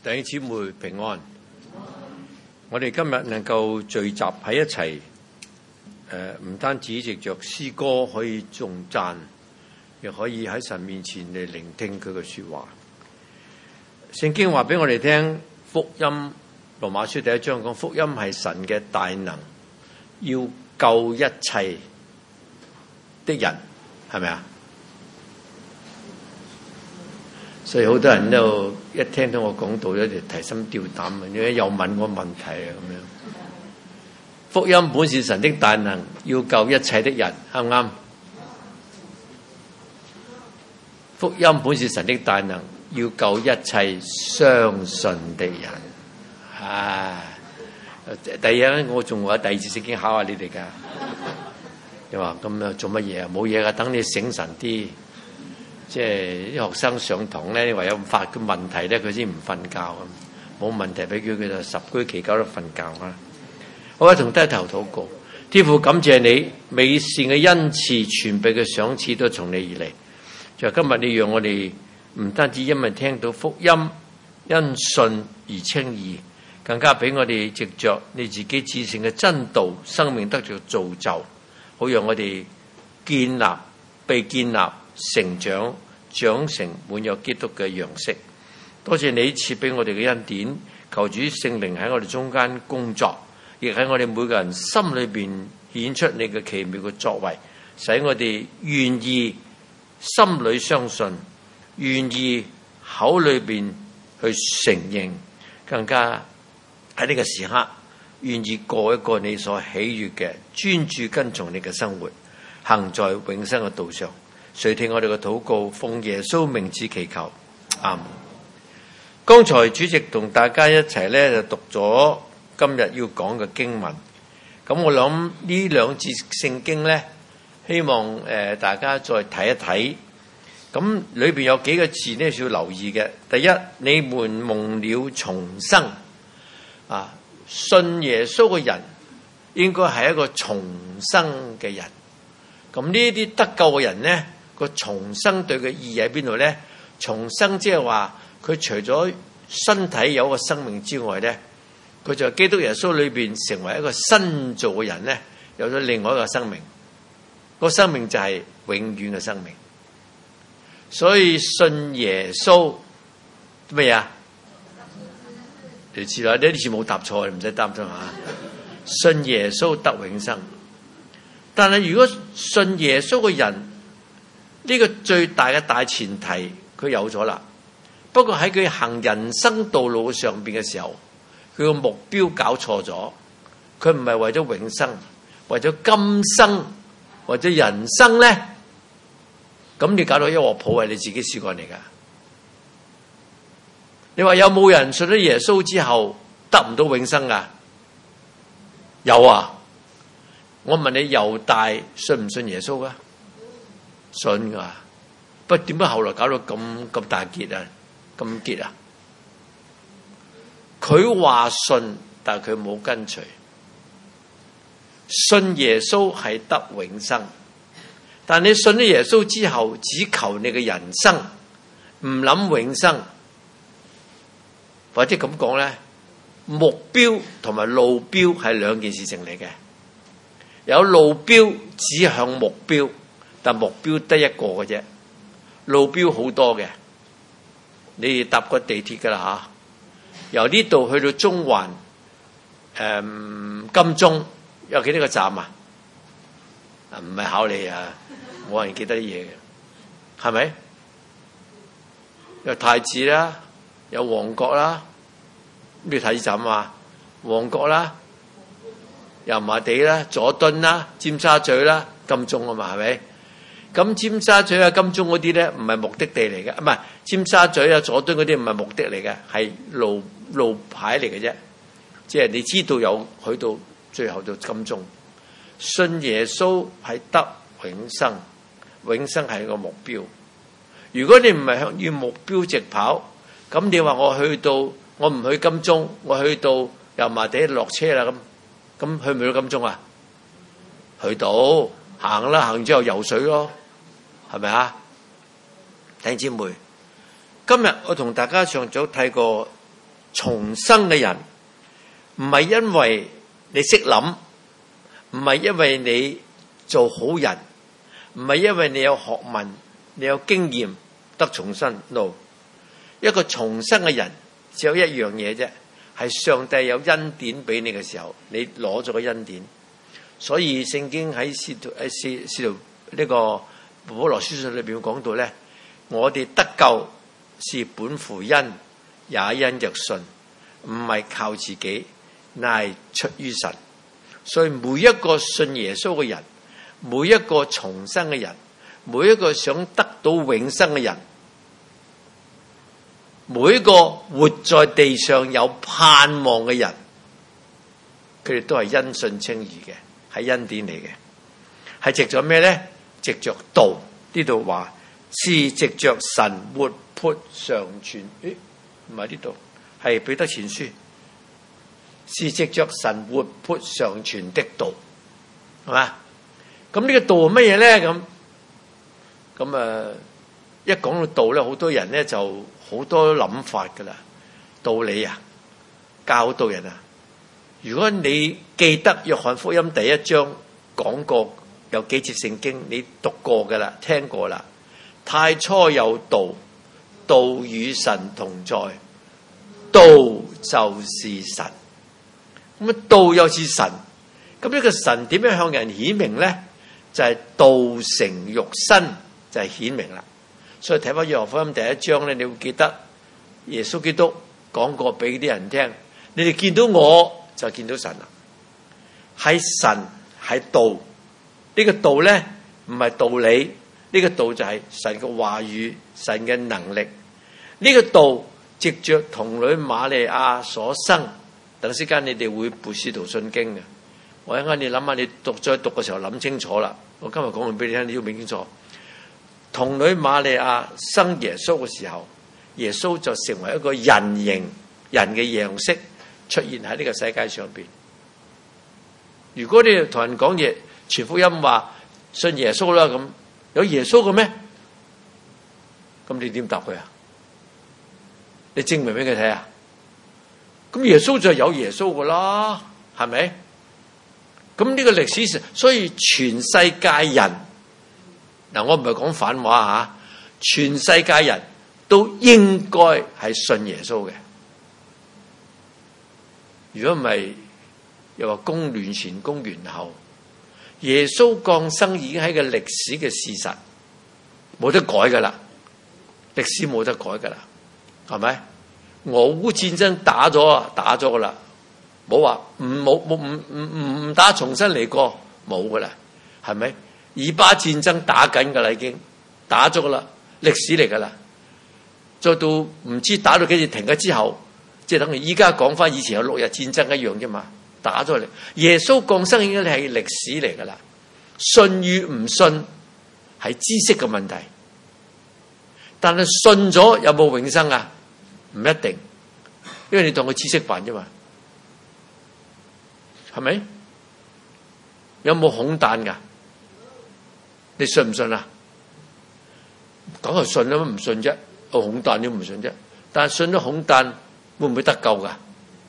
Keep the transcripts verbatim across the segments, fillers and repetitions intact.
弟兄姊妹平安。我哋今日能夠聚集喺一齊，誒，唔單止藉着詩歌可以頌讚，亦可以喺神面前嚟聆聽佢嘅說話。聖經話俾我哋聽，福音羅馬書第一章講，福音係神嘅大能，要救一切的人，係咪啊？所以好多人都一聽到我講道咧，就提心吊膽啊！又問我問題啊，咁樣。福音本是神的大能，要救一切的人，啱唔啱？福音本是神的大能，要救一切相信的人。啊！第二日我仲話第二次聖經考下你哋噶。你話咁樣做乜嘢啊？冇嘢噶，等你醒神啲。即係啲學生上堂咧，唯有發個問題咧，佢先唔瞓覺咁。冇問題俾佢，佢就十居其九都瞓覺啦。好啊，同低頭禱告，天父感謝你美善嘅恩賜，全備嘅賞賜都從你而嚟。就今日你讓我哋唔單止因為聽到福音，因信而稱義，更加俾我哋藉着你自己至聖嘅真道，生命得着造就，好讓我哋建立、被建立、成長、長成滿有基督嘅樣式。多謝你賜俾我哋嘅恩典，求主聖靈喺我哋中間工作，亦喺我哋每個人心裏邊顯出你嘅奇妙嘅作為，使我哋願意心裏相信，願意口裏邊去承認，更加喺呢個時刻願意過一個你所喜悅嘅專注跟從你嘅生活，行在永生嘅道上。垂聽我哋嘅禱告，奉耶穌名字祈求，阿們。剛才主席同大家一齊咧就讀咗今日要講嘅經文，咁我諗呢兩節聖經咧，希望誒大家再睇一睇。咁裏邊有幾個字咧需要留意嘅。第一，你們蒙了重生，啊，信耶穌嘅人應該係一個重生嘅人。咁呢啲得救嘅人咧，個重生對嘅意義喺邊度咧？重生即係話佢除咗身體有個生命之外咧，佢就係基督耶穌裏邊成為一個新造嘅人咧，有咗另外一個生命。個生命就係永遠嘅生命。所以信耶穌咩啊？你知啦，呢啲字冇答錯，你唔使擔心吓。信耶穌得永生。但係如果信耶穌嘅人，呢個最大嘅大前提佢有咗啦，不過喺佢行人生道路上邊嘅時候，佢個目標搞錯咗，佢唔係為咗永生，為咗今生或者人生咧，咁你搞到一鑊泡係你自己試過嚟噶。你話有冇人信咗耶穌之後得唔到永生噶？有啊。我問你，猶大信唔信耶穌噶？信噶，不過點解後來搞到咁咁大結啊？咁結啊？佢話信，但係佢冇跟隨。信耶穌係得永生，但你信咗耶穌之後，只求你嘅人生，唔諗永生，或者咁講咧，目標同埋路標係兩件事情嚟嘅。有路標指向目標，但目標得一個嘅啫。路標好多嘅，你搭過地鐵噶啦吓，由呢度去到中環，誒、嗯、金鐘有幾多個站啊？啊，唔係考你啊，冇人記得啲嘢嘅，係咪？有太子啦，有旺角啦，咩太子站啊？旺角啦。油麻地啦、佐敦啦、尖沙咀啦、金鐘啊嘛，係咪？咁尖沙咀啊、金鐘嗰啲咧，唔係目的地嚟嘅，唔係尖沙咀啊、佐敦嗰啲唔係目的嚟嘅，係路路牌嚟嘅啫。即係你知道有去到最後到金鐘，信耶穌係得永生，永生係一個目標。如果你唔係向住目標直跑，咁你話我去到我唔去金鐘，我去到油麻地落車啦咁。咁去唔去到金鐘啊？去到行啦，行之後游水咯，係咪啊？弟兄姊妹，今日我同大家上早睇過重生嘅人，唔係因為你識諗，唔係因為你做好人，唔係因為你有學問，你有經驗得重生。no， 一個重生嘅人只有一樣嘢啫，係上帝有恩典俾你嘅時候，你攞咗個恩典。所以聖經喺使徒誒使使徒呢個保羅書信裏邊講到咧，我哋得救是本乎恩，也因着信，唔係靠自己，乃係出於神。所以每一個信耶穌嘅人，每一個重生嘅人，每一個想得到永生嘅人，每一個活在地上有盼望嘅人，佢哋都係因信稱義嘅，係恩典嚟嘅。係藉着咩咧？藉着道。呢度話是藉着神活潑常存，誒，唔係呢度，係彼得前書，是藉着神活潑常存的道，係嘛？咁呢個道係乜嘢咧？咁咁啊，一講到道咧，好多人咧就好多諗法噶啦。道理啊，教導人啊。如果你記得約翰福音第一章講過有幾節聖經，你讀過噶啦，聽過啦。太初有道，道與神同在，道就是神。咁啊，道又是神。咁呢個神點樣向人顯明咧？就係、是、道成肉身，就係、是、顯明啦。所以睇翻約翰福音第一章咧，你會記得耶穌基督講過俾啲人聽：你哋見到我就見到神啦。係神係道，呢、這個道咧唔係道理，呢、這個道就係神嘅話語，神嘅能力。呢、這個道藉着童女瑪利亞所生。等時間你哋會背使徒信經嘅。我一陣間你諗下，你讀再讀嘅時候諗清楚啦。我今日講完俾你聽，你要明清楚。童女瑪利亞生耶穌嘅時候，耶穌就成為一個人形人嘅樣式出現喺呢個世界上邊。如果你同人講嘢傳福音話信耶穌啦，咁有耶穌嘅咩？咁你點答佢啊？你證明俾佢睇啊？咁耶穌就有耶穌噶啦，係咪？咁呢個歷史上，所以全世界人嗱，我唔係講反話吓，全世界人都應該係信耶穌嘅。如果唔係，又話公元前、公元後，耶穌降生已經係個歷史嘅事實，冇得改噶啦，歷史冇得改噶啦，係咪？俄烏戰爭打咗啊，打咗噶啦，冇話唔冇冇唔唔唔唔打重新嚟過，冇噶啦，係咪？以巴戰爭打緊噶啦，已經打咗噶啦，歷史嚟噶啦。再到唔知打到幾時停咗之後，即係等於依家講翻以前有六日戰爭一樣啫嘛，打咗嚟。耶穌降生已經係歷史嚟噶啦，信與唔信係知識嘅問題，但係信咗有冇永生啊？唔一定，因為你當佢知識辦啫嘛，係咪？有冇恐彈噶？你信唔信啊？梗係信啦，唔信啫？個恐彈都唔信啫。但係信咗恐彈，會唔會得救噶？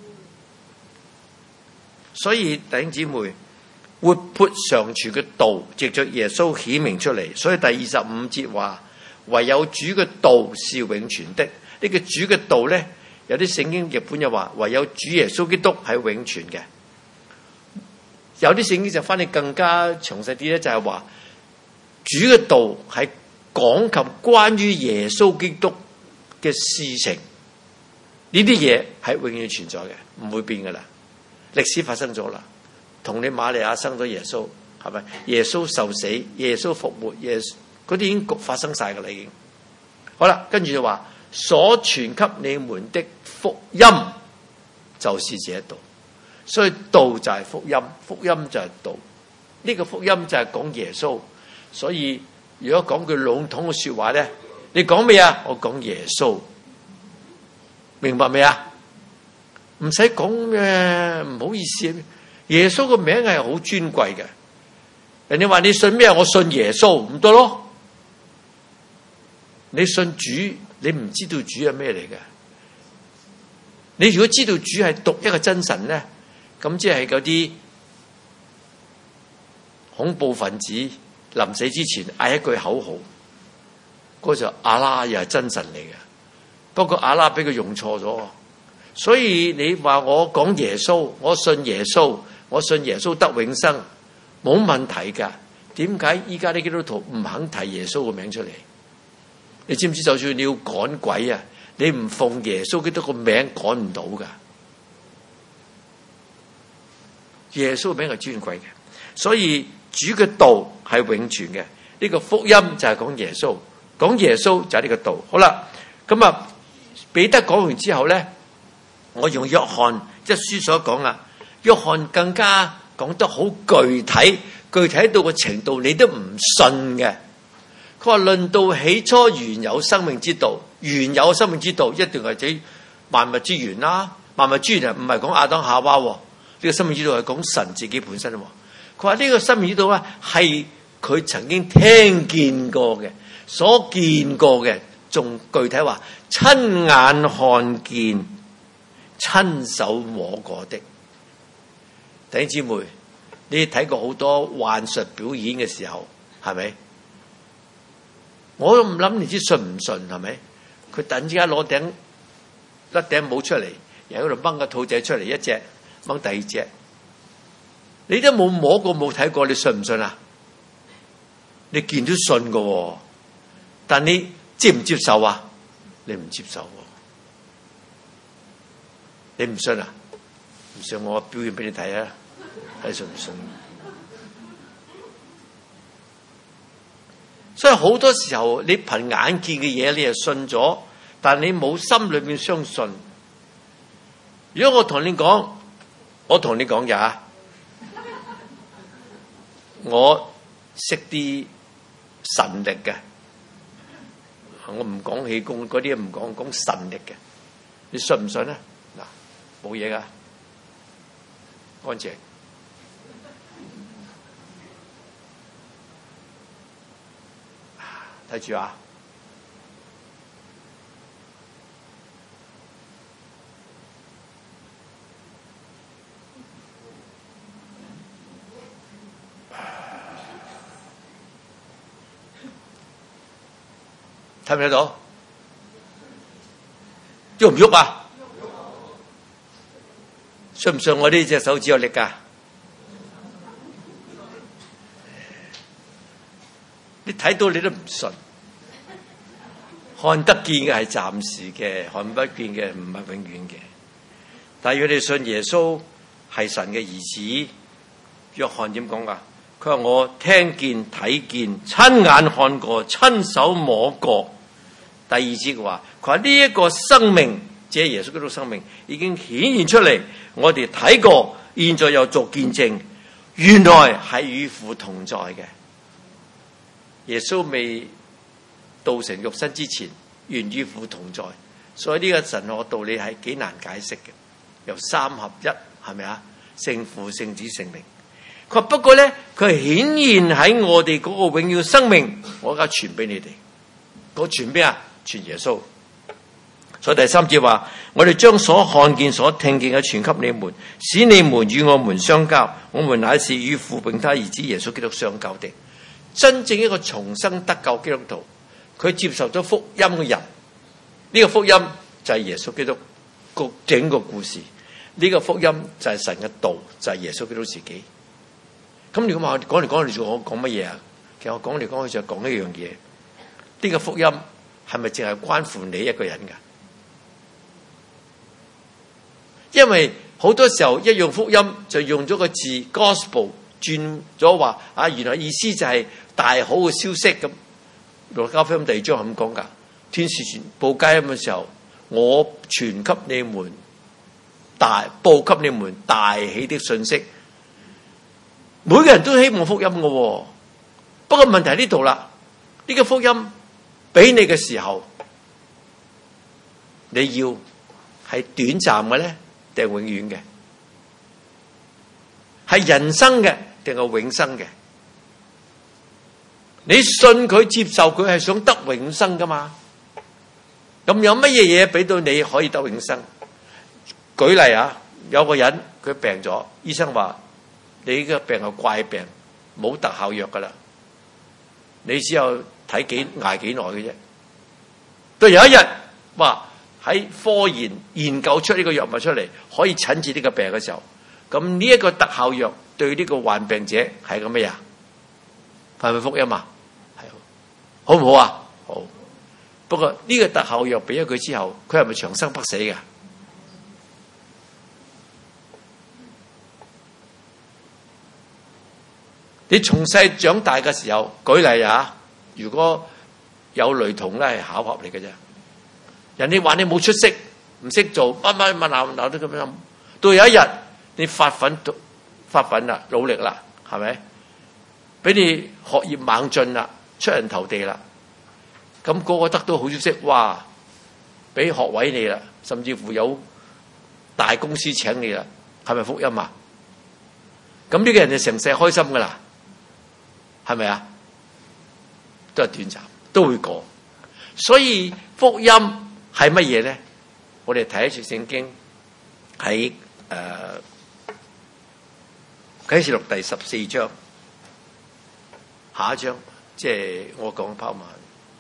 所以弟兄姊妹，活潑常存嘅道，藉着耶穌顯明出嚟。所以第二十五節話，唯有主嘅道是永存的。呢個主嘅道咧，有啲聖經譯本又話，唯有主耶穌基督係永存嘅。有啲聖經就翻譯更加詳細啲咧，就係話主嘅道係講及關於耶穌基督嘅事情，呢啲嘢係永遠存在嘅，唔會變噶啦。歷史發生咗啦，同你瑪利亞生咗耶穌，係咪？耶穌受死，耶穌復活，耶穌嗰啲已經發生晒噶啦，已經。好啦，跟住就話。所傳給你們的福音就是這道，所以道就係福音，福音就係道。呢個福音就係講耶穌。所以如果講句籠統嘅說話咧，你講咩啊？我講耶穌，明白未啊？唔使講咩，唔好意思。耶穌個名係好尊貴嘅。人哋話你信咩？我信耶穌，唔得咯。你信主。你唔知道主係咩嚟嘅？ 你如果知道主係獨一個真神咧，咁即係嗰啲恐怖分子臨死之前嗌一句口號，嗰時候阿拉又係真神嚟嘅。不過阿拉俾佢用錯咗，所以你話我講耶穌，我信耶穌，我信耶穌得永生，冇問題噶。點解依家啲基督徒唔肯提耶穌個名出嚟？你知唔知？就算你要趕鬼啊，你唔奉耶穌基督個名趕唔到噶。耶穌個名係尊貴嘅，所以主嘅道係永存嘅。呢個福音就係講耶穌，講耶穌就係呢個道。好啦，咁啊，彼得講完之後咧，我用約翰即係書所講啊，約翰更加講得好具體，具體到個程度你都唔信嘅。佢話論到起初原有生命之道，原有生命之道一定係指萬物之源啦。萬物之源啊，唔係講亞當夏娃，呢個生命之道係講神自己本身。佢話呢個生命之道咧係佢曾經聽見過嘅，所見過嘅，仲具體話親眼看見、親手摸過的。弟兄姊妹，你睇過好多幻術表演嘅時候，係咪？我都唔諗你知信唔信，係咪？佢突然之間攞頂甩頂帽出嚟，由嗰度掹個兔仔出嚟，一隻掹第二隻，你都冇摸過冇睇過，你信唔信啊？你見都信噶，但你接唔接受啊？你唔接受，你唔信啊？唔信我表現俾你睇啊！睇信唔信？所以好多時候你憑眼見嘅嘢，你就信咗，但你冇心裏面相信。如果我同你講，我同你講呀，我識啲神力嘅，我唔講氣功嗰啲，唔講講神力嘅，你信唔信啊？嗱，冇嘢噶，乾淨。睇住啊！睇唔睇到？喐唔喐啊？信唔信我呢隻手指有力㗎？你睇到你都唔信，看得見嘅係暫時嘅，看不見嘅唔係永遠嘅。但係如果你信耶穌係神嘅兒子，約翰點講㗎？佢話我聽見、睇見、親眼看過、親手摸過。第二節嘅話，佢話呢一個生命，即係耶穌基督生命，已經顯現出嚟，我哋睇過，現在又作見證，原來係與父同在嘅。耶穌未道成肉身之前，原與父同在，所以呢個神學道理係幾難解釋嘅。由三合一係咪啊？聖父、聖子、聖靈。佢話不過咧，佢係顯現喺我哋嗰個永遠生命，我而家傳俾你哋。嗰傳邊啊？傳耶穌。所以第三節話：我哋將所看見、所聽見嘅傳給你們，使你們與我們相交。我們乃是與父並他兒子耶穌基督相交的。真正一個重生得救基督徒，佢接受咗福音嘅人，呢、這個福音就係耶穌基督個整個故事。呢、這個福音就係神嘅道，就係、是、耶穌基督自己。咁你咁話講嚟講去，我講乜嘢啊？其實我講嚟講去就係講一樣嘢。呢、這個福音係咪淨係關乎你一個人噶？因為好多時候一用福音就用咗個字 gospel 轉咗話啊，原來意思就係大好嘅消息咁。路加福音第二章係咁講噶，天使傳報佳音嘅時候，我傳給你們大報給你們大喜的信息。每個人都希望福音嘅、哦，不過問題喺呢度啦。呢、這個福音俾你嘅時候，你要係短暫嘅咧，定係永遠嘅？係人生嘅定係永生嘅？你信佢接受佢係想得永生噶嘛？咁有乜嘢嘢俾到你可以得永生？ 舉例啊，有個人佢病咗，醫生話你嘅病係怪病，冇特效藥噶啦，你只有睇幾挨幾耐嘅啫。到有一日，哇！喺科研研究出呢個藥物出嚟，可以診治呢個病嘅時候，咁呢一個特效藥對呢個患病者係個咩啊？係咪福音啊？係，好唔好啊？好。不過呢個特效藥俾咗佢之後，佢係咪長生不死嘅？你從細長大嘅時候，舉例啊，如果有雷同咧，係巧合嚟嘅啫。人哋話你冇出息，唔識做，乜乜乜鬧鬧都咁樣。到有一日你發奮發奮啦，努力啦，係咪？俾你學業猛進啦，出人頭地啦，咁、那、嗰個得到好消息，哇！俾學位你啦，甚至乎有大公司請你啦，係咪福音啊？咁呢個人就成世開心噶啦，係咪啊？都係短暫，都會過。所以福音係乜嘢咧？我哋睇一次聖經喺誒啟示錄第十四章下一章，即係我講拋慢。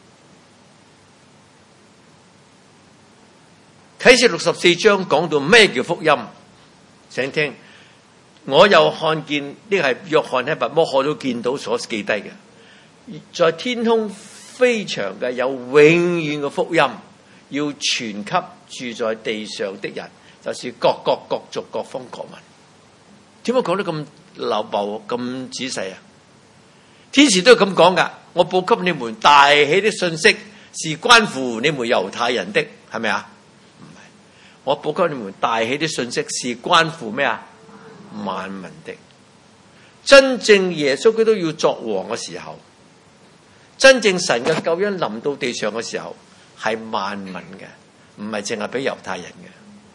啟示錄十四章講到咩叫福音？請聽，我又看見呢個係約翰喺拔摩海都見到所記低嘅，在天空飛翔嘅有永遠嘅福音，要傳給住在地上的人，就是各國各族各方各民。點解講得咁流暴咁仔細啊？天使都係咁講噶，我報給你們大喜的信息，是關乎你們猶太人的，係咪啊？唔係，我報給你們大喜的信息，是關乎咩啊？萬民的。真正耶穌基督要作王嘅時候，真正神嘅救恩臨到地上嘅時候，係萬民嘅，唔係淨係俾猶太人嘅。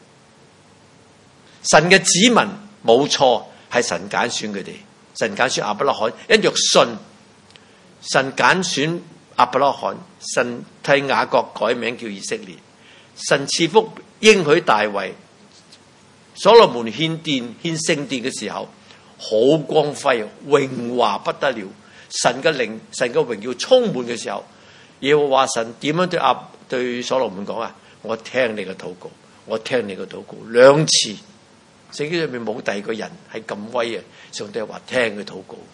神嘅子民冇錯，係神揀選佢哋。神揀選亞伯拉罕，因着信，神揀選亞伯拉罕，神替雅各改名叫以色列，神賜福應許大衛，所羅門獻殿獻聖殿嘅時候，好光輝，榮華不得了。神嘅靈，神嘅榮耀充滿嘅時候，耶和華神點樣對亞對所羅門講啊？我聽你嘅禱告，我聽你嘅禱告，兩次。聖經裏面冇第二個人係咁威啊！上帝話聽佢禱告，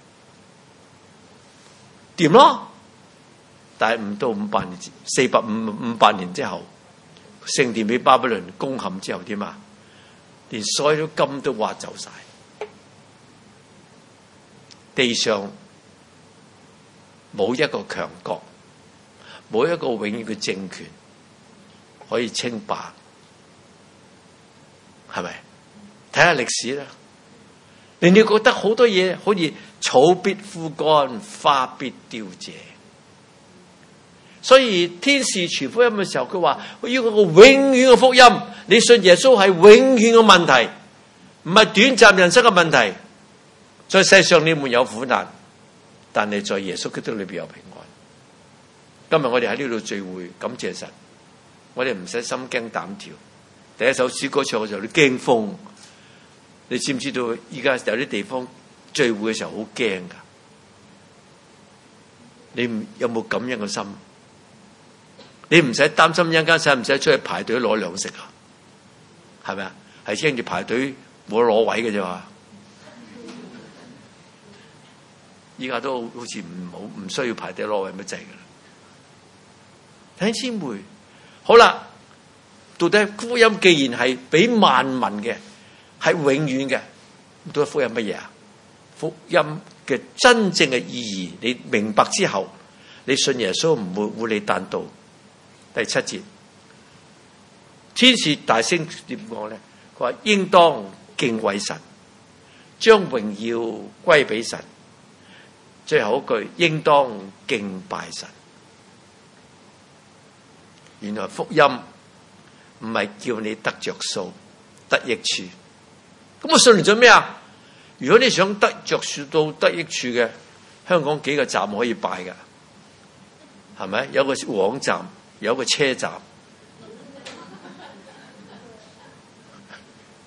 掂咯。但係唔到五百年，四百五五百年之後，聖殿俾巴比倫攻陷之後點啊？連所有金都挖走晒，地上冇一個強國，冇一個永遠嘅政權可以稱霸，係咪？睇下歷史啦，令你覺得好多嘢好似草必枯乾，花必凋謝。所以天使傳福音嘅時候，佢話我要個永遠嘅福音。你信耶穌係永遠嘅問題，唔係短暫人生嘅問題。在世上你們有苦難，但係在耶穌基督裏邊有平安。今日我哋喺呢度聚會，感謝神，我哋唔使心驚膽跳。第一首詩歌唱嘅時候，你驚風。你知唔知道？依家有啲地方聚會嘅時候好驚噶。你有冇咁樣嘅心？你唔使擔心一陣間使唔使出去排隊攞糧食啊？係咪啊？係驚住排隊冇攞位嘅啫嘛。依家都好似唔好唔需要排隊攞位乜滯噶啦。弟兄姊妹，好啦，到底福音既然係俾萬民嘅，係永遠嘅，到底福音乜嘢啊？福音嘅真正嘅意義，你明白之後，你信耶穌唔會糊裏彈道。第七節，天使大聲點講咧？佢話應當敬畏神，將榮耀歸俾神。最後一句，應當敬拜神。原來福音唔係叫你得着數、得益處。咁我信嚟做咩啊？如果你想得着數到得益處嘅，香港幾個站可以拜噶，係咪？有個網站，有個車站，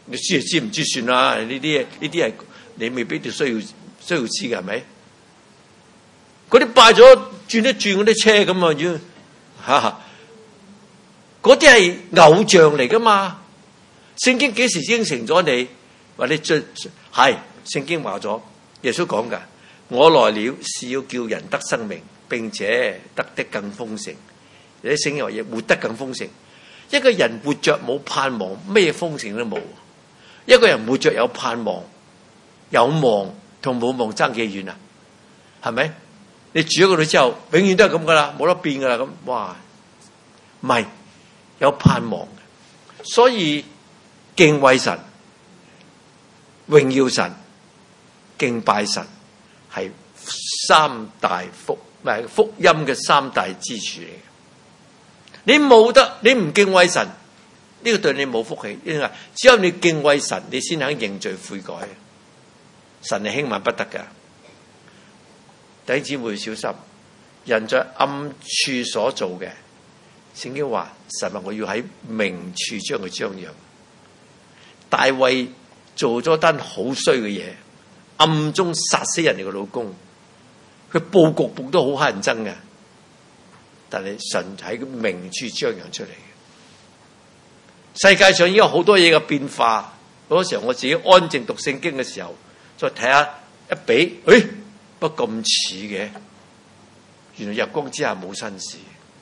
你知就知，唔知算啦。呢啲嘢呢啲係你未必要需要需要知嘅，係咪？嗰啲拜咗轉一轉嗰啲車咁啊，要吓，嗰啲係偶像嚟噶嘛？聖經幾時應承咗你話你最係？聖經話咗，耶穌講噶，我來了是要叫人得生命，並且得的更豐盛。你啲聖經話嘢活得更豐盛。一個人活着冇盼望，咩豐盛都冇。一個人活着有盼望、有望同冇望爭幾遠啊？係咪？你住喺嗰度之後，永遠都係咁噶啦，冇得變噶啦咁。哇，唔係有盼望，所以敬畏神、榮耀神、敬拜神係三大福，唔係福音嘅三大支柱嚟嘅。你冇得，你唔敬畏神，呢個對你冇福氣。因為只有你敬畏神，你先肯認罪悔改。神係輕慢不得㗎。弟兄姊妹小心，人在暗處所做嘅，聖經話神話我要喺明處將佢張揚。大衛做咗單好衰嘅嘢，暗中殺死人哋嘅老公，佢布局布都好乞人憎嘅。但係神喺明處張揚出嚟嘅。世界上已經有好多嘢嘅變化。嗰時候我自己安靜讀聖經嘅時候，再睇下一比，誒，不過咁似嘅，原來日光之下冇新事。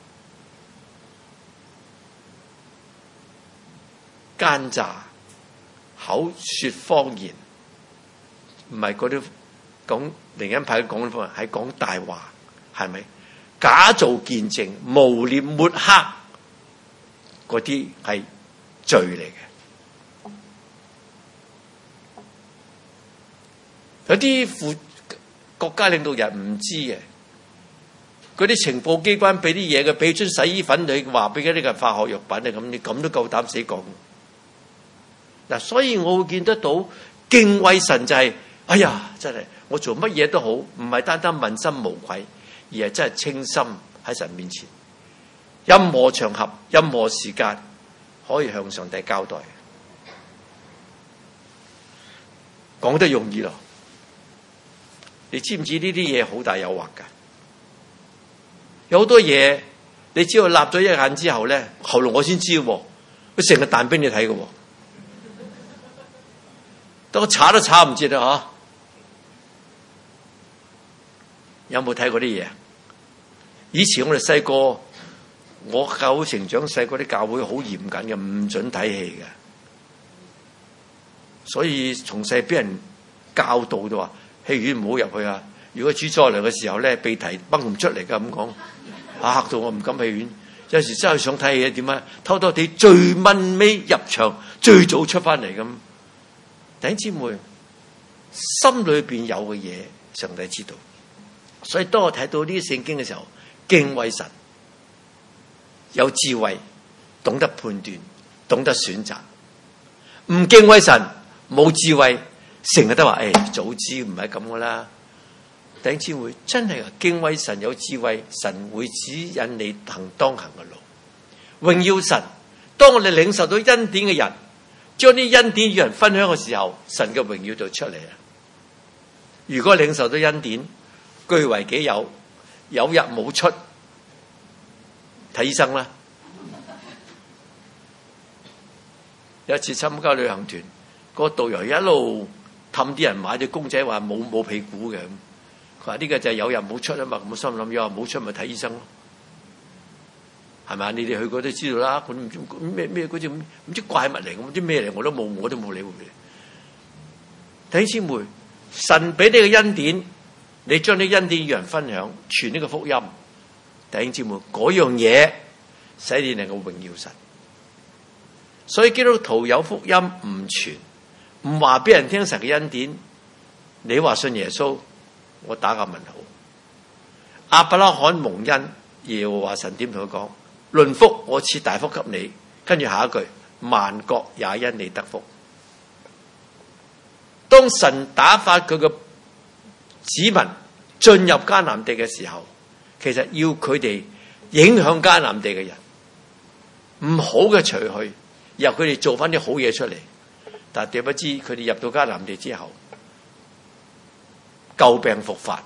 奸詐、口說謊言，唔係嗰啲講靈恩派講方係講大話，係咪？假造見證、誣衊抹黑，嗰啲係罪嚟嘅。有啲副國家領導人唔知嘅，嗰啲情報機關俾啲嘢嘅，俾樽洗衣粉你，話俾嗰啲係化學藥品啊，咁你咁都夠膽死講。嗱，所以我會見得到敬畏神就係、是，哎呀，真係我做乜嘢都好，唔係單單問心無愧。而係真係清心喺神面前，任何場合、任何時間可以向上帝交代。講得容易咯，你知唔知呢啲嘢好大誘惑㗎？有好多嘢，你只要立咗一眼之後咧，後來我先知喎，佢成日彈俾你睇嘅，當我查都查唔切啦吓。有冇睇過啲嘢？以前我哋細個，我教會成長細個啲教會好嚴謹嘅，唔准睇戲嘅。所以從細俾人教導就話，戲院唔好入去啊！如果主再嚟嘅時候咧，鼻涕崩唔出嚟噶咁講，嚇到我唔敢戲院。有時真係想睇戲點啊？偷偷地最蚊尾入場，最早出翻嚟咁。弟兄姊妹，心裏邊有嘅嘢，上帝知道。所以當我睇到呢啲聖經嘅時候，敬畏神，有智慧，懂得判斷，懂得選擇。唔敬畏神，冇智慧，成日都話，誒、哎，早知唔係咁噶啦。弟兄姊妹，真係敬畏神，有智慧，神會指引你行當行嘅路。榮耀神，當我哋領受到恩典嘅人，將啲恩典與人分享嘅時候，神嘅榮耀就出嚟啦。如果領受到恩典，據為己有，有入冇出，睇醫生啦。有一次參加旅行團，個導遊一路氹啲人買隻公仔，話冇冇屁股嘅，佢話呢個就係有入冇出啊嘛。咁心諗有入冇出咪睇醫生咯，係咪？你哋去過都知道啦。佢唔知咩咩嗰隻唔知怪物嚟，唔知咩嚟，我都冇我都冇理會。弟兄姊妹，神俾你嘅恩典。你將啲恩典與人分享，傳呢個福音，弟兄姊妹，嗰樣嘢使你能夠榮耀神。所以基督徒有福音唔傳，唔話俾人聽神嘅恩典，你話信耶穌，我打個問號。亞伯拉罕蒙恩，耶和華神點同佢講？論福，我賜大福給你。跟住下一句，萬國也因你得福。當神打發佢嘅子民進入迦南地嘅時候，其實要佢哋影響迦南地嘅人，唔好嘅除去，由佢哋做翻啲好嘢出嚟。 但係點不知佢哋入到迦南地之後，舊病復發。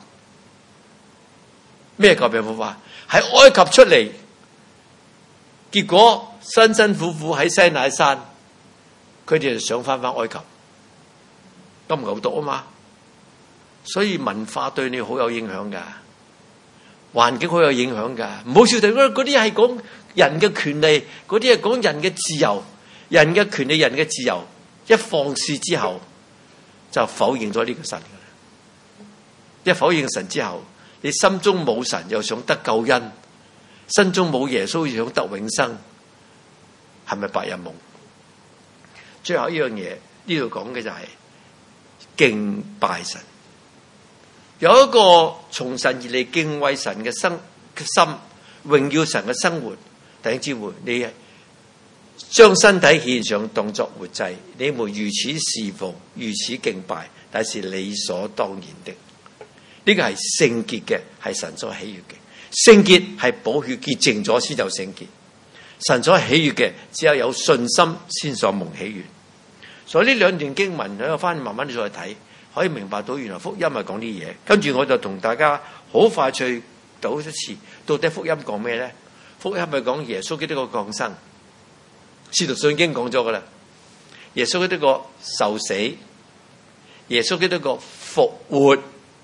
咩舊病復發？喺埃及出嚟，結果辛辛苦苦喺西乃山，佢哋就想翻翻埃及，咁唔夠毒啊嘛。所以文化對你好有影響噶，環境好有影響噶。唔好笑定嗰啲係講人嘅權利，嗰啲係講人嘅自由，人嘅權利、人嘅自由，一放肆之後就否認咗呢個神噶啦。一否認神之後，你心中冇神又想得救恩，心中冇耶穌又想得永生，係咪白日夢？最後一樣嘢呢度講嘅就係敬拜神。有一個從神而嚟敬畏神嘅生嘅心，榮耀神嘅生活。弟兄姊妹，你將身體獻上當作活祭，你們如此侍奉，如此敬拜，但是理所當然的。呢個係聖潔嘅，係神所喜悅嘅。聖潔係寶血潔淨咗先有聖潔。神所喜悅嘅，只有有信心先所蒙喜悅。所以呢兩段經文喺度翻慢慢再睇，可以明白到原來福音係講啲嘢。跟住我就同大家好快脆讀一次，到底福音講咩咧？福音係講耶穌基督個降生，使徒信經講咗噶啦。耶穌基督個受死，耶穌基督個復活。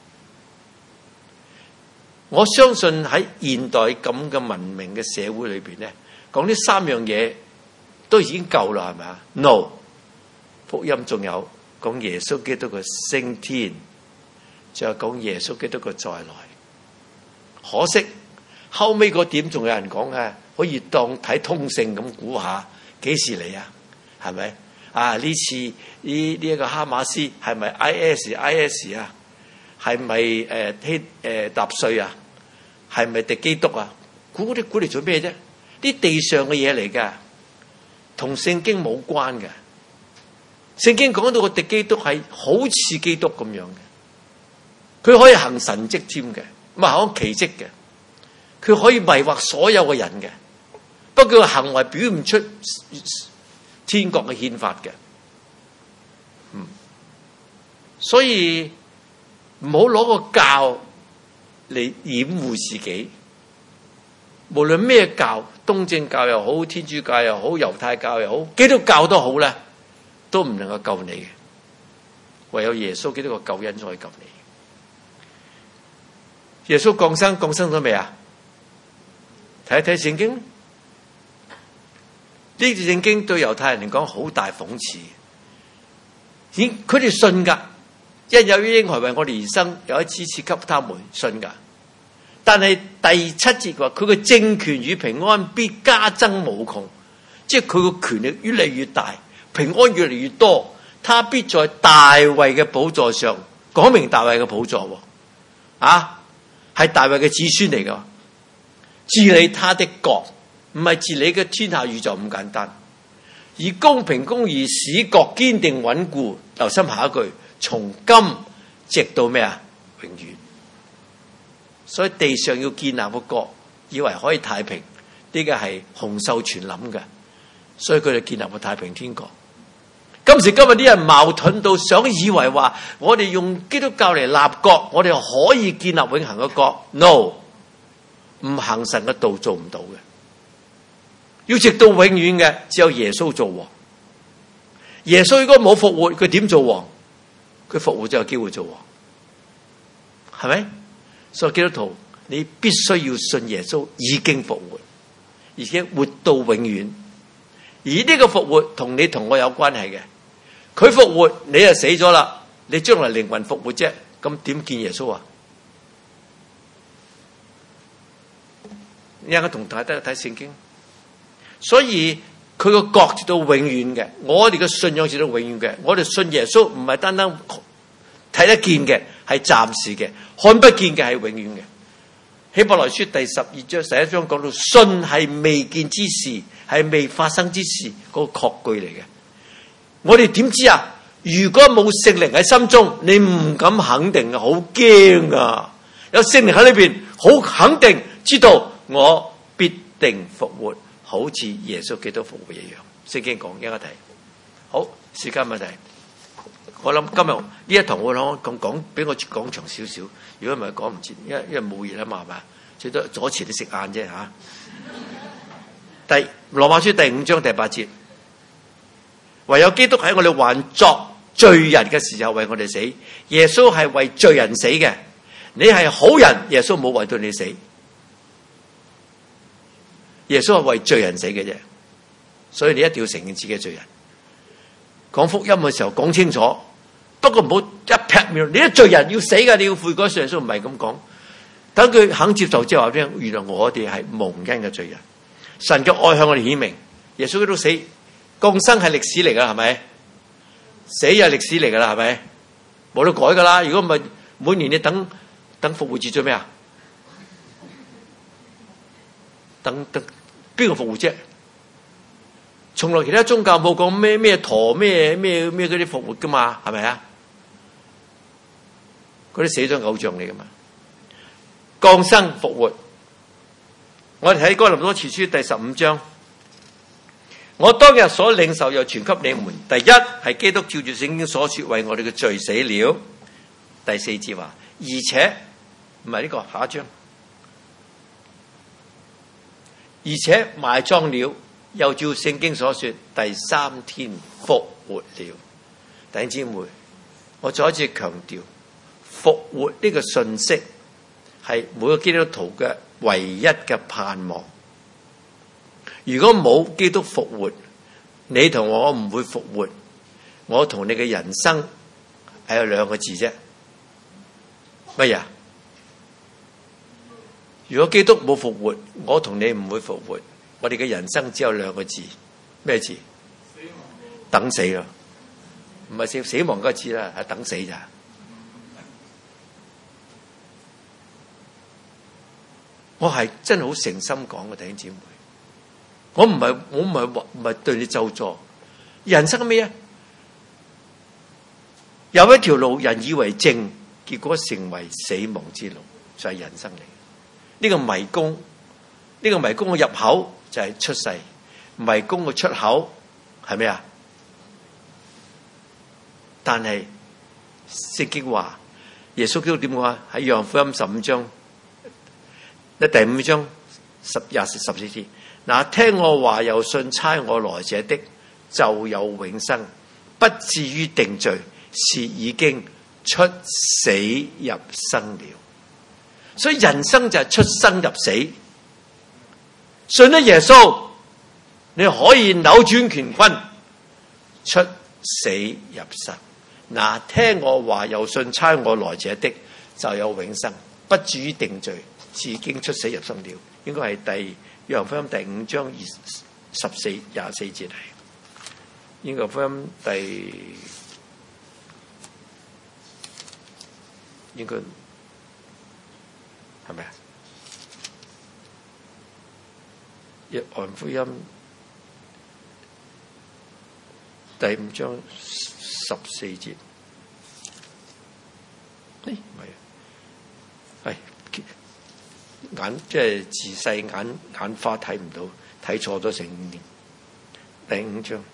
我相信喺現代咁嘅文明嘅社會裏邊咧，講呢三樣嘢都已經夠啦，係咪啊 ？No， 福音仲有講耶穌基督嘅升天，仲有講耶穌基督嘅再來。可惜後尾嗰點仲有人講嘅，可以當睇通勝咁估下幾時嚟啊？係咪啊？呢次呢呢一個哈馬斯係咪 I S I S 啊？係咪誒希誒納粹啊？係咪敵基督啊？估啲估嚟做咩啫？啲地上嘅嘢嚟噶，同聖經冇關嘅。聖經講到個敵基督係好似基督咁樣嘅，佢可以行神蹟添嘅，唔係行奇蹟嘅，佢可以迷惑所有嘅人嘅。不過佢行為表唔出天國嘅憲法嘅，嗯，所以唔好攞個教嚟掩護自己。無論咩教，東正教又好，天主教又好，猶太教又好，基督教都好咧，都唔能夠救你嘅。唯有耶穌基督個救恩才可以救你。耶穌降生，降生咗未啊？睇一睇聖經。呢段聖經對猶太人嚟講好大諷刺。咦，佢哋信噶，因有嬰孩為我哋而生，有一次賜給他們信噶。但係第七節話佢嘅政權與平安必加增無窮，即係佢個權力越嚟越大，平安越嚟越多，他必在大衛嘅寶座上，講明大衛嘅寶座，啊，係大衛嘅子孫嚟噶，治理他的國，唔係治理嘅天下宇宙咁簡單，以公平公義使國堅定穩固。留心下一句，從今直到咩啊？永遠。所以地上要建立個國，以為可以太平，呢個係洪秀全諗嘅，所以佢哋建立個太平天國。今時今日啲人矛盾到想以為話，我哋用基督教嚟立國，我哋可以建立永恆嘅國。No， 唔行神嘅道做唔到嘅，要直到永遠嘅，只有耶穌做王。耶穌如果冇復活，佢點做王？佢復活就有機會做王，係咪？所以基督徒，你必須要信耶穌已經復活，而且活到永遠。而呢個復活同你同我有關係嘅，佢復活你就死咗啦，你將來靈魂復活啫，咁點見耶穌啊？一陣間同大家睇聖經，所以佢個國直到永遠嘅，我哋嘅信仰直到永遠嘅，我哋信耶穌唔係單單睇得見嘅，係暫時嘅，看不見嘅係永遠嘅。希伯來書第十二章十一章講到，信係未見之事，係未發生之事，嗰個確據嚟嘅。我哋點知啊？如果冇聖靈喺心中，你唔敢肯定啊，好驚啊！有聖靈喺裏邊，好肯定知道我必定復活，好似耶穌基督復活一樣。聖經講一個題，好。 時間問題。我諗今日呢一堂我諗講講俾我講長少少，如果唔係講唔切，因為因為冇嘢啊嘛，係咪？最多阻遲你食晏啫嚇。第羅馬書第五章第八節，唯有基督喺我哋還作罪人嘅時候為我哋死，耶穌係為罪人死嘅。你係好人，耶穌冇為到你死，耶穌係為罪人死嘅啫。所以你一定要承認自己係罪人。講福音嘅時候講清楚，不過唔好一劈面，你啲罪人要死㗎，你要悔改。耶穌唔係咁講，等佢肯接受之後話俾你聽，原來我哋係蒙恩嘅罪人。神嘅愛向我哋顯明，耶穌基督死降生係歷史嚟噶，係咪？死又係歷史嚟噶啦，係咪？冇得改噶啦。如果唔係，每年你等等復活節做咩啊？等等邊個復活啫？從來其他宗教冇講咩咩陀咩咩咩嗰啲復活噶嘛，係咪啊？嗰啲死咗偶像嚟噶嘛？降生復活。我哋睇哥林多前書第十五章，我當日所領受又傳給你們，第一係基督照住聖經所說為我哋嘅罪死了。第四節話，而且唔係呢個，下一章，而且埋葬了，又照聖經所說第三天復活了。弟兄姊妹，我再一次強調，復活呢個信息係每個基督徒嘅唯一嘅盼望。如果冇基督復活，你同我唔會復活。我同你嘅人生係有兩個字啫，乜嘢？如果基督冇復活，我同你唔會復活。我哋嘅人生只有兩個字，咩字？死亡。等死咯，唔係死死亡嗰個字啦，係等死咋。我係真係好誠心講嘅，弟兄姊妹，我唔係我唔係唔係對你咒詛。人生咩啊？有一條路，人以為正，結果成為死亡之路，就係人生嚟。呢個迷宮，呢個迷宮嘅入口就係出世，迷宮嘅出口係咩啊？但係聖經話，耶穌基督點講啊？喺約翰福音十五章。第五章十廿十四節，嗱，聽我話又信差我來者的，就有永生，不至於定罪，是已經出死入生了。所以人生就係出生入死。信咗耶穌，你可以扭轉乾坤，出死入生。嗱，聽我話又信差我來者的，就有永生，不至於定罪，是已經出死入生了。應該係第約翰福音第五章二十四廿四節嚟。應該福音第應該係咪啊？約翰福音第五章十四節。誒唔係啊，係。眼即係自細眼眼花睇唔到，睇錯咗成五年。第五章，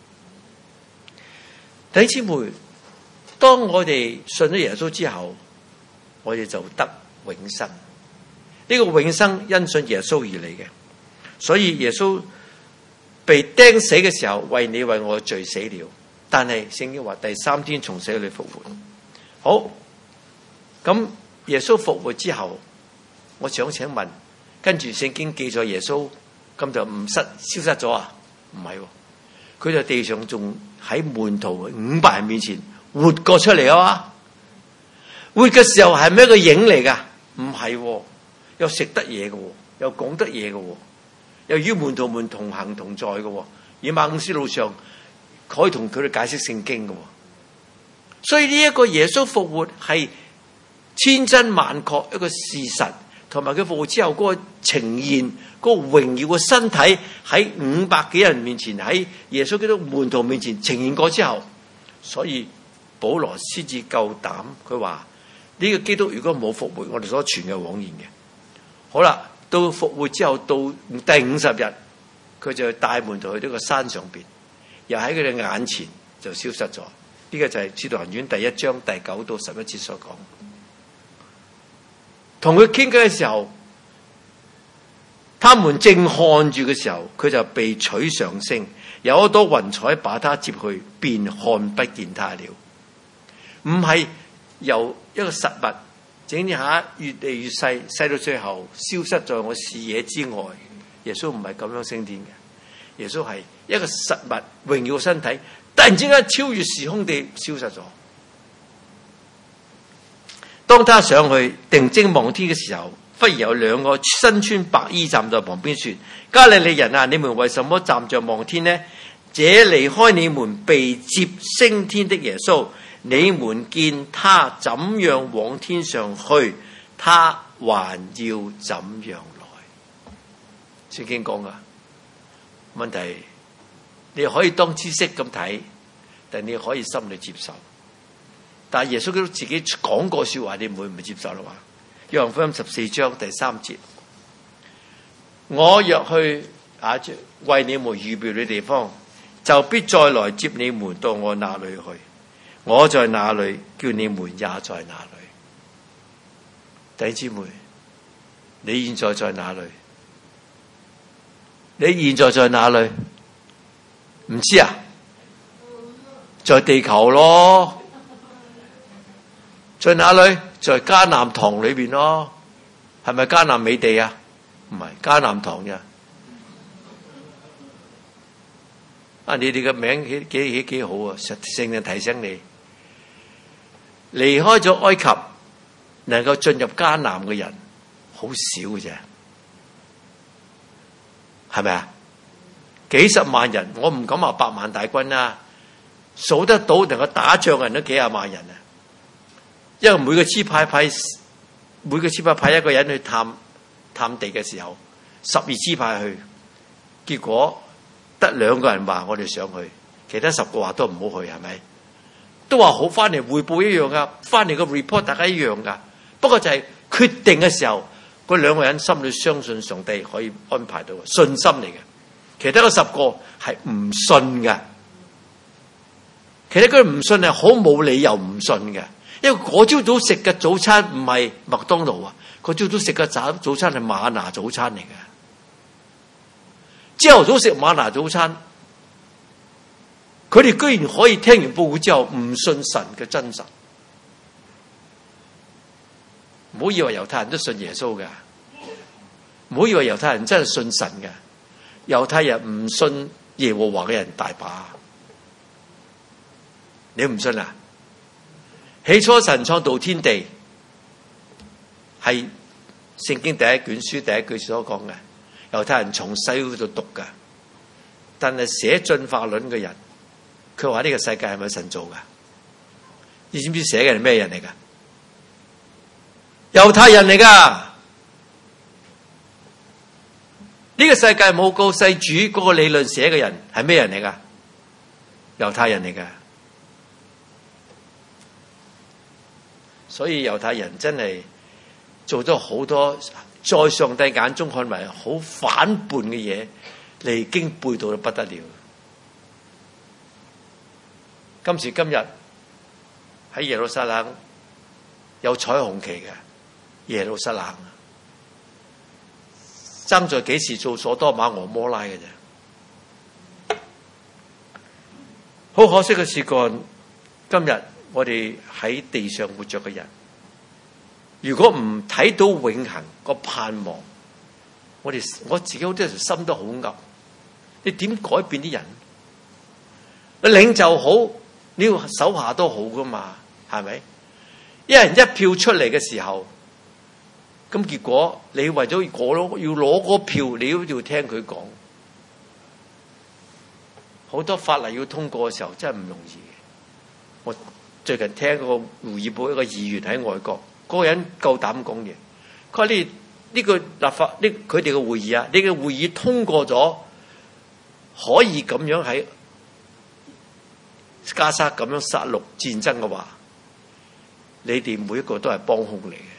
弟兄姊妹，當我哋信咗耶穌之後，我哋就得永生。呢、這個永生因信耶穌而嚟嘅，所以耶穌被釘死嘅時候，為你為我罪死了。但係聖經話第三天從死裏復活。好，咁耶穌復活之後。我想請問，跟住聖經記載耶穌咁就唔失消失咗啊？唔係，佢在地上仲喺門徒五百人面前活過出嚟啊嘛！活嘅時候係咩一個影嚟噶？唔係，又食得嘢嘅，又講得嘢嘅，又與門徒們同行同在嘅，而馬五斯路上可以同佢哋解釋聖經嘅。所以呢一個耶穌復活係千真萬確一個事實。同埋佢復活之後嗰個呈現，嗰個榮耀嘅身體喺五百幾人面前，喺耶穌基督門徒面前呈現過之後，所以保羅先至夠膽，佢話呢個基督如果冇復活，我哋所傳嘅枉然嘅。好啦，到復活之後，到第五十日，佢就帶門徒去呢個山上邊，又喺佢哋眼前就消失咗。呢、這個就係《使徒行傳》第一章第九到十一節所講。同佢傾偈嘅時候，他們正看住嘅時候，佢就被取上升，有一朵雲彩把他接去，便看不見他了。唔係由一個實物整下越嚟越細，細到最後消失在我視野之外。耶穌唔係咁樣升天嘅，耶穌係一個實物榮耀身體，突然之間超越時空地消失咗。當他上去定睛望天嘅時候，忽然有兩個身穿白衣站在旁邊說：加利利人啊，你們為什麼站着望天呢？這離開你們被接升天的耶穌，你們見他怎樣往天上去，他還要怎樣來？聖經講噶問題，你可以當知識咁睇，但你可以心裏接受。但係耶穌基督自己講過說話，你唔會唔接受啦嘛？約翰福音十四章第三節：我若去啊，為你們預備的地方，就必再來接你們到我那裏去。我在哪裏，叫你們也在哪裏。弟兄姊妹，你現在在哪裏？你現在在哪裏？唔知啊？在地球咯。在哪裏？在迦南堂裏邊咯。係咪迦南美地啊？唔係，迦南堂啫。啊，你哋嘅名幾幾幾幾好啊！聖靈提醒你，離開咗埃及，能夠進入迦南嘅人好少嘅啫，係咪啊？幾十萬人，我唔敢話百萬大軍啊，數得到能夠打仗嘅人都幾廿萬人啊。因為每個支派派每個支派派一個人去探探地嘅時候，十二支派去，結果得兩個人話我哋想去，其他十個話都唔好去，係咪？都話好，翻嚟匯報一樣噶，翻嚟個 report 大家一樣噶。不過就係決定嘅時候，嗰兩個人心裏相信上帝可以安排到，信心嚟嘅。其他嗰十個係唔信嘅，其他佢唔信係好冇理由唔信嘅。因為嗰朝早食嘅早餐唔係麥當勞啊，嗰朝早食嘅早早餐係嗎哪早餐嚟嘅。朝頭早食嗎哪早餐，佢哋居然可以聽完報告之後唔信神嘅真實。唔好以為猶太人都信耶穌㗎，唔好以為猶太人真係信神㗎。猶太人唔信耶和華嘅人大把，你唔信啊？起初神創造天地，係聖經第一卷書第一句所講嘅。猶太人從細嗰度讀㗎，但係寫進化論嘅人，佢話呢個世界係咪神造㗎？你知唔知寫嘅係咩人嚟㗎？猶太人嚟㗎。呢個世界冇救世主嗰個理論寫嘅人係咩人嚟㗎？猶太人嚟㗎。所以猶太人真係做咗好多在上帝眼中看為好反叛嘅嘢，離經背道到不得了。今時今日喺耶路撒冷有彩虹旗嘅耶路撒冷，爭在幾時做所多瑪俄摩拉嘅啫。好可惜嘅事幹，今日我哋喺地上活着嘅人，如果唔睇到永恆個盼望，我哋我自己好多時心都好噏。你點改變啲人？你領袖好，你要手下都好噶嘛，係咪？一人一票出嚟嘅時候，咁結果你為咗攞要攞嗰票，你都要聽佢講。好多法例要通過嘅時候，真係唔容易嘅。我最近聽個胡爾堡一個議員喺外國，嗰、那個人夠膽講嘢。佢話呢呢個立法呢，佢哋嘅會議啊，呢、這個會議通過咗，可以咁樣喺加沙咁樣殺戮戰爭嘅話，你哋每一個都係幫兇嚟嘅。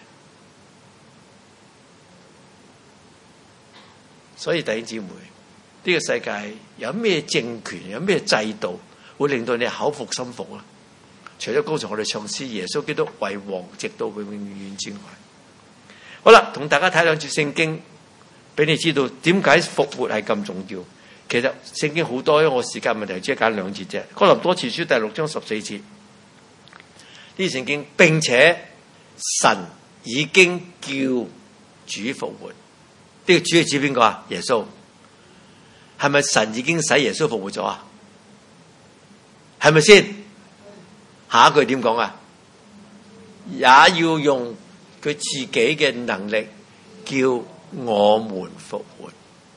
所以弟兄姊妹，呢、這個世界有咩政權，有咩制度會令到你口服心服啦。除咗剛才我哋唱詩耶穌基督為王直到永永遠遠之外，好啦，同大家睇兩節聖經，俾你知道點解復活係咁重要。其實聖經好多，因為我時間問題，只係揀兩節啫。哥林多前書第六章十四節，呢節聖經，並且神已經叫主復活。呢、這個主係指邊個啊？耶穌。係咪神已經使耶穌復活咗啊？係咪先？下一句點講啊？也要用佢自己嘅能力叫我們復活。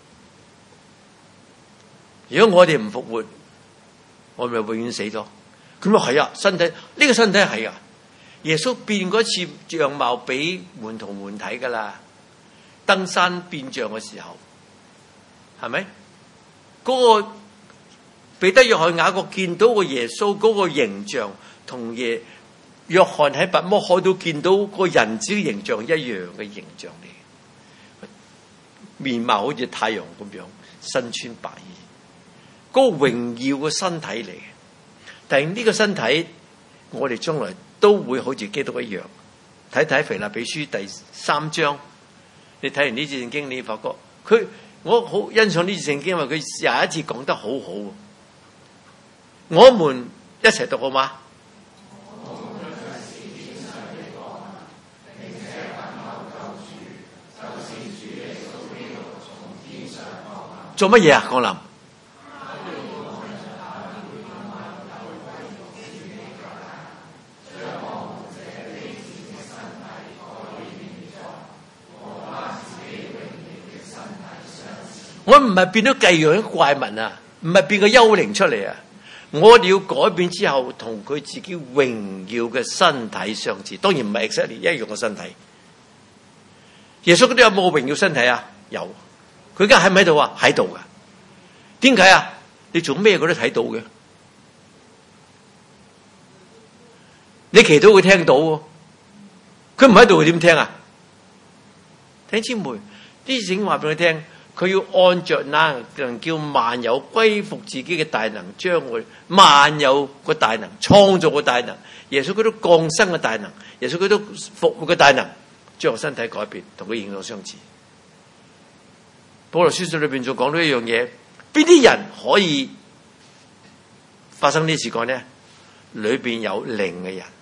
如果我哋唔復活，我咪永遠死咗。咁啊係啊，身體呢、這個身體係啊。耶穌變嗰次樣貌俾門徒們睇噶啦，登山變像嘅時候，係咪？嗰、那個彼得、約翰、雅各見到個耶穌嗰個形象，同耶約翰喺拔摩海都見到個人子嘅形象一樣嘅形象嚟，面貌好似太陽咁樣，身穿白衣，嗰、那個榮耀嘅身體嚟。但係呢個身體，我哋將來都會好似基督一樣。睇睇腓立比書第三章，你睇完呢節聖經，你發覺佢。我好欣賞呢次聖經，因為佢有一次講得好好。我們一齊讀好嗎？做乜嘢啊？降臨。我唔係變咗繼樣嘅怪物啊，唔係變個幽靈出嚟啊！我哋要改變之後，同佢自己榮耀嘅身體相似。當然唔係 exactly 一樣嘅身體。耶穌嗰啲有冇榮耀身體啊？有。佢而家喺唔喺度啊？喺度噶。點解啊？你做咩佢都睇到嘅。你祈禱會聽到，佢唔喺度會點聽啊？聽姊妹，啲聖話俾佢聽。佢要按着那能叫萬有歸服自己嘅大能，將佢萬有個大能創造嘅大能，耶穌佢都降生嘅大能，耶穌佢都復活嘅大能，將個身體改變，同佢形狀相似。保羅書信裏邊就講到一樣嘢，邊啲人可以發生呢事幹呢？裏邊有靈嘅人。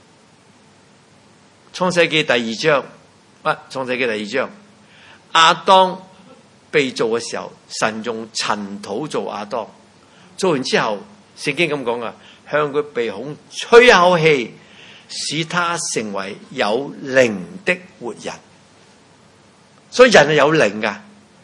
創世記第二章，啊，創世記第二章，亞當被造嘅時候，神用塵土做亞當，做完之後，聖經咁講啊，向佢鼻孔吹一口氣，使他成為有靈的活人。所以人係有靈噶，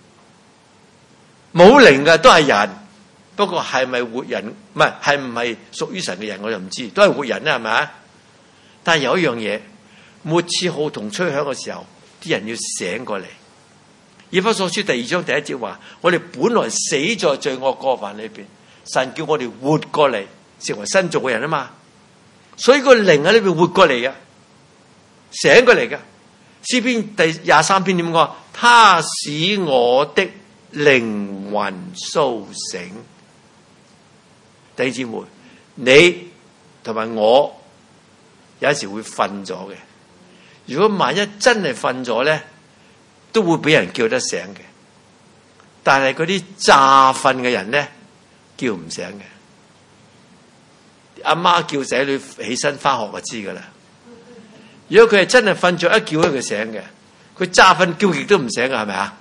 冇靈嘅都係人，不過係咪活人？唔係，係唔係屬於神嘅人我就唔知，都係活人啦，係咪？但係有一樣嘢，末次號同吹響嘅時候，啲人要醒過嚟。以弗所書第二章第一節話：我哋本來死在罪惡過犯裏邊，神叫我哋活過嚟，成為新造嘅人啊嘛。所以個靈喺呢邊活過嚟嘅，醒過嚟嘅。詩篇第廿三篇點講？他使我的靈魂蘇醒。弟兄姊妹，你同埋我有時會瞓咗嘅。如果萬一真係瞓咗咧，都會俾人叫得醒嘅，但係嗰啲詐瞓嘅人咧，叫唔醒嘅。阿媽叫仔女起身翻學就知噶啦。如果佢係真係瞓着，一叫佢醒嘅，佢詐瞓叫極都唔醒嘅，係咪啊？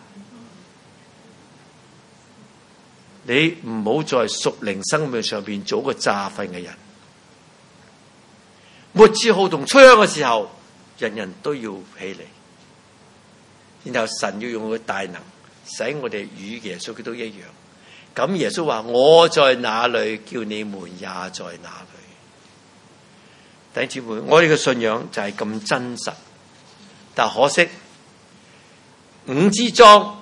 你唔好在屬靈生命上邊做個詐瞓嘅人。末次號同吹響嘅時候，人人都要起嚟。然後神要用佢大能，使我哋與耶穌基督一樣。咁耶穌話：我在哪裏，叫你們也在哪裏。弟兄姊妹，我哋嘅信仰就係咁真實，但可惜五支莊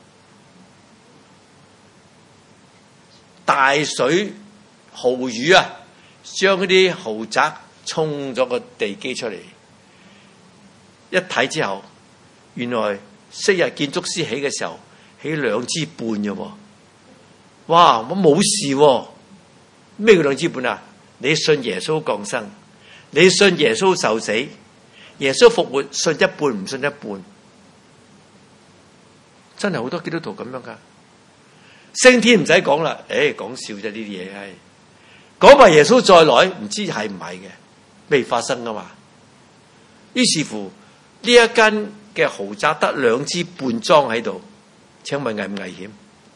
大水豪雨啊，將嗰啲豪宅沖咗個地基出嚟。一睇之後，原來昔日建築師起嘅時候起兩支半嘅喎，哇！我冇事喎， 咩叫兩知半啊？你信耶穌降生，你信耶穌受死，耶穌復活，信一半唔信一半。真係好多基督徒咁樣噶。升天唔使講啦，誒，講笑啫，呢啲嘢係講埋耶穌再來，唔知係唔係嘅，未發生噶嘛。於是乎呢一間嘅豪宅得兩支半裝喺度，請問危唔危險？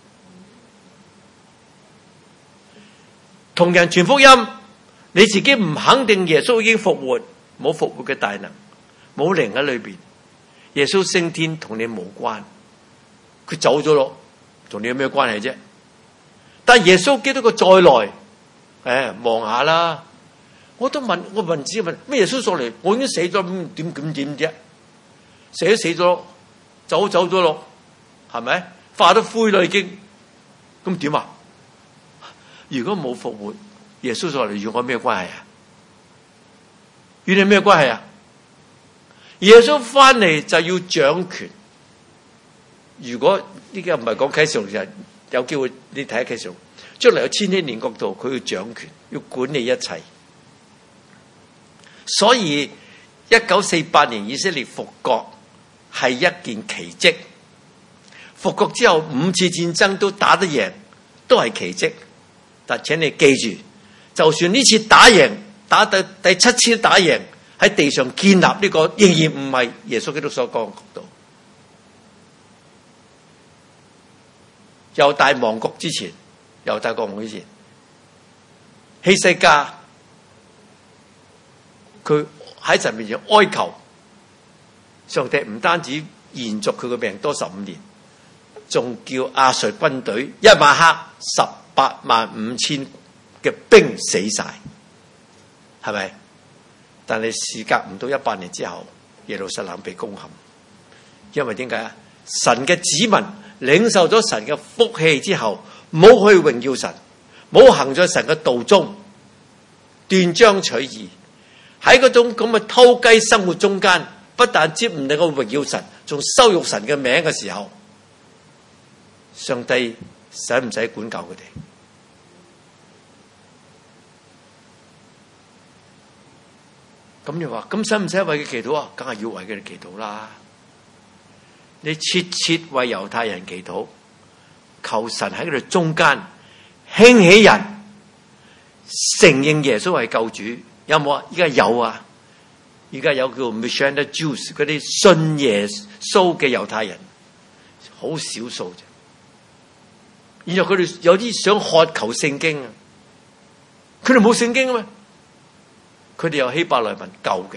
同人傳福音，你自己唔肯定耶穌已經復活，冇復活嘅大能，冇靈喺裏邊，耶穌升天同你無關，佢走咗咯，同你有咩關係啫？但係耶穌基督個再來，誒，望下啦，我都問，我問自己問咩？耶穌再嚟，我已經死咗，點點點啫？死都死咗，走走咗咯，係咪？化咗灰啦已經，咁點啊？如果冇復活，耶穌再嚟與我咩關係啊？與你咩關係啊？耶穌翻嚟就要掌權。如果呢個唔係講啟示錄，就有機會你睇下啟示錄，將來有千禧年國度，佢要掌權，要管理一切。所以一九四八年以色列復國係一件奇蹟。復國之後五次戰爭都打得贏，都係奇蹟。但請你記住，就算呢次打贏，打到第七次打贏，喺地上建立呢、這個仍然唔係耶穌基督所講嘅國度。猶大亡國之前，猶大國亡之前，希西家佢喺神面前哀求上帝，唔單止延續佢嘅命多十五年，仲叫亞述軍隊一晚黑十八萬五千嘅兵死晒，係咪？但係事隔唔到一百年之後，耶路撒冷被攻陷，因為點解啊？神嘅子民領受咗神嘅福氣之後，冇去榮耀神，冇行在神嘅道中，斷章取義，喺嗰種咁嘅偷雞生活中間，不但接唔能夠榮耀神，仲羞辱神嘅名嘅時候，上帝使唔使管教佢哋？咁你話，咁使唔使為佢祈禱啊？梗係要為佢哋祈禱啦！你切切為猶太人祈禱，求神喺佢哋中間興起人，承認耶穌係救主。有冇啊？依家有啊！依家有叫 Messianic Jews 嗰啲信耶穌嘅猶太人，好少數啫。然後佢哋有啲想渴求聖經啊，佢哋冇聖經啊嘛，佢哋有希伯來文舊嘅。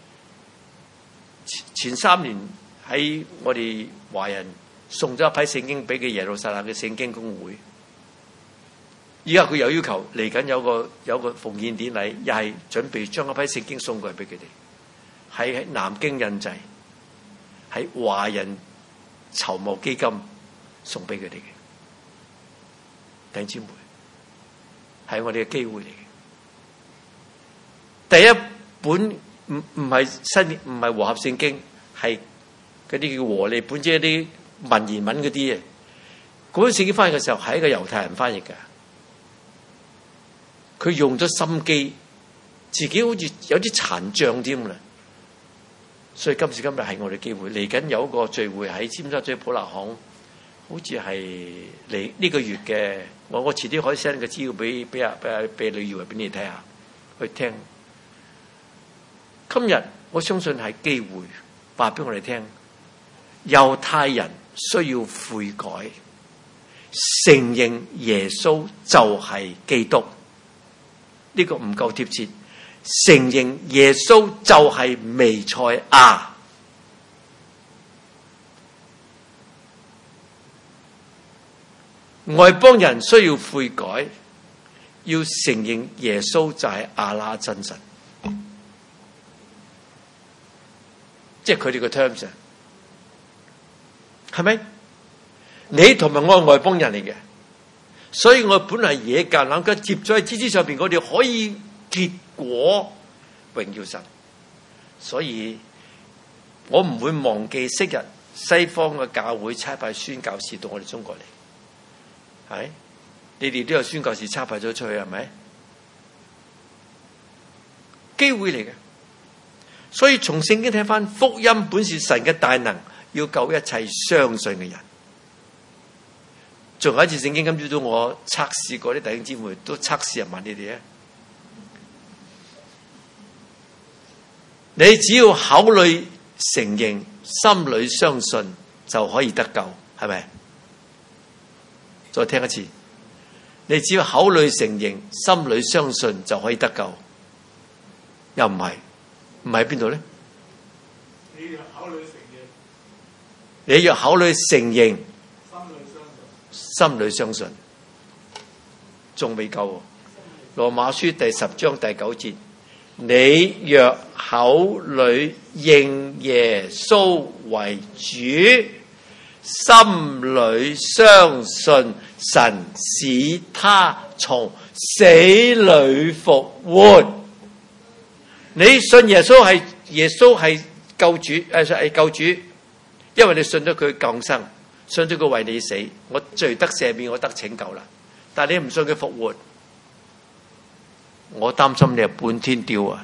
前三年喺我哋華人送咗一批聖經俾嘅耶路撒冷嘅聖經公會，而家佢又要求嚟緊有個有個奉獻典禮，又係準備將一批聖經送過去俾佢哋，係喺南京印製，喺華人籌募基金送俾佢哋嘅。弟兄姊妹，係我哋嘅機會嚟嘅。第一本唔唔係新唔係和合聖經，係嗰啲叫和利本，即係啲文言文嗰啲啊。嗰本聖經翻譯嘅時候係一個猶太人翻譯嘅，佢用咗心機，自己好似有啲殘障添啦。所以今時今日係我哋機會，嚟緊有一個聚會喺尖沙咀普立行。好似係嚟呢個月嘅，我我遲啲可以 send 個資料俾俾啊俾啊俾李耀俾你睇下，去聽。今日我相信係機會，話俾我哋聽，猶太人需要悔改，承認耶穌就係基督。呢個唔夠貼切，承認耶穌就係彌賽亞。外邦人需要悔改，要承認耶穌就係亞拉真神，即係佢哋嘅 terms，係咪？你同埋我係外邦人嚟嘅，所以我本嚟野橄欖根接咗喺枝枝上邊，我哋可以結果榮耀神。所以我唔會忘記昔日西方嘅教會差派宣教士到我哋中國嚟。係，你哋都有宣教士差派咗出去，係咪？ 機會嚟嘅。所以從聖經睇翻，福音本是神嘅大能，要救一切相信嘅人。仲有一次聖經今朝早我測試過啲弟兄姊妹，都測試人問你哋啊，你只要考慮承認，心裏相信就可以得救，係咪？再聽一次，你只要考慮承認，心裏相信就可以得救，又唔係？唔係喺邊度咧？你若考慮承認，你若考慮承認，心裏相信，仲未夠。羅馬書第十章第九節，你若口裏認耶穌為主，心裏相信神使他從死裏復活。你信耶穌係耶穌係救主，誒係救主，因為你信咗佢降生，信咗佢為你死，我罪得赦免，我得拯救啦。但係你唔信佢復活，我擔心你係半天吊啊，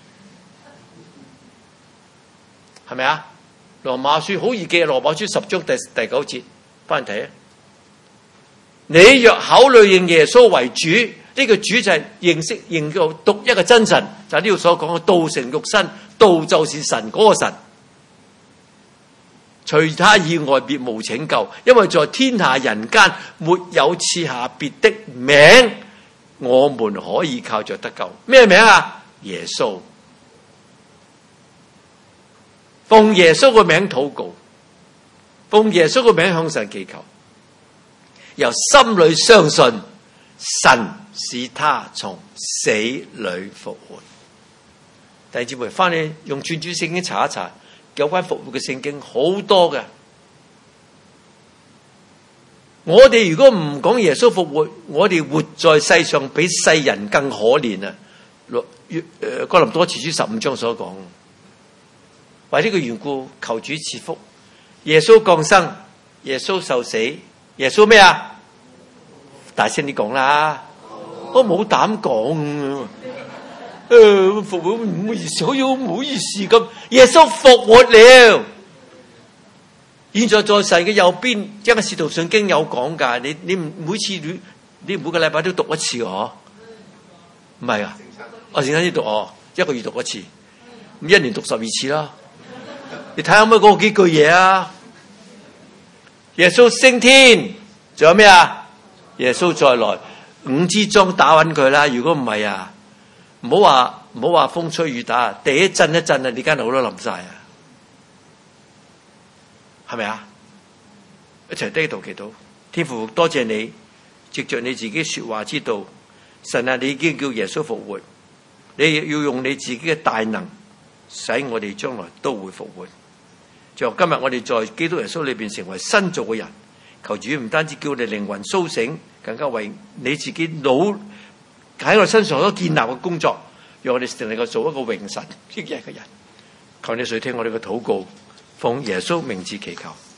係咪啊？羅馬書好易記，羅馬書十章第第九節，翻嚟睇啊！你若考慮認耶穌為主，呢、這個主就係認識認到獨一嘅真神，就係呢度所講嘅道成肉身，道就是神嗰個神，除他以外別無拯救，因為在天下人間沒有賜下別的名，我們可以靠着得救。咩名啊？耶穌。奉耶穌個名禱告，奉耶穌個名向神祈求，由心裏相信神使他從死裏復活。弟兄姊妹，翻去用轉主聖經查一查，有關復活嘅聖經好多嘅。我哋如果唔講耶穌復活，我哋活在世上比世人更可憐啊！誒，哥林多前書十五章所講。為呢個緣故，求主賜福。耶穌降生，耶穌受死，耶穌咩啊？大聲啲講啦！我冇膽講，誒，復活唔好意思，好似好唔好意思咁。耶穌復活了，現在在神嘅右邊。因為《使徒信經》有講噶，你你每次你你每個禮拜都讀一次哦，唔係啊？我陣間先讀哦，一個月讀一次，咁一年讀十二次啦。你睇下可唔可以講幾句嘢啊？耶穌升天，仲有咩啊？耶穌再來，五支裝打穩佢啦。如果唔係啊，唔好話唔好話風吹雨打，地一震一震啊，你間樓都冧晒啊，係咪啊？一齊低頭祈禱，天父多謝你，藉着你自己說話之道，神啊，你已經叫耶穌復活，你要用你自己嘅大能，使我哋將來都會復活。就今日我哋在基督耶穌裏邊成為新造嘅人，求主唔單止叫我哋靈魂甦醒，更加為你自己腦喺我身上所建立嘅工作，讓我哋能夠做一個榮神益人嘅人。求你垂聽我哋嘅禱告，奉耶穌名字祈求。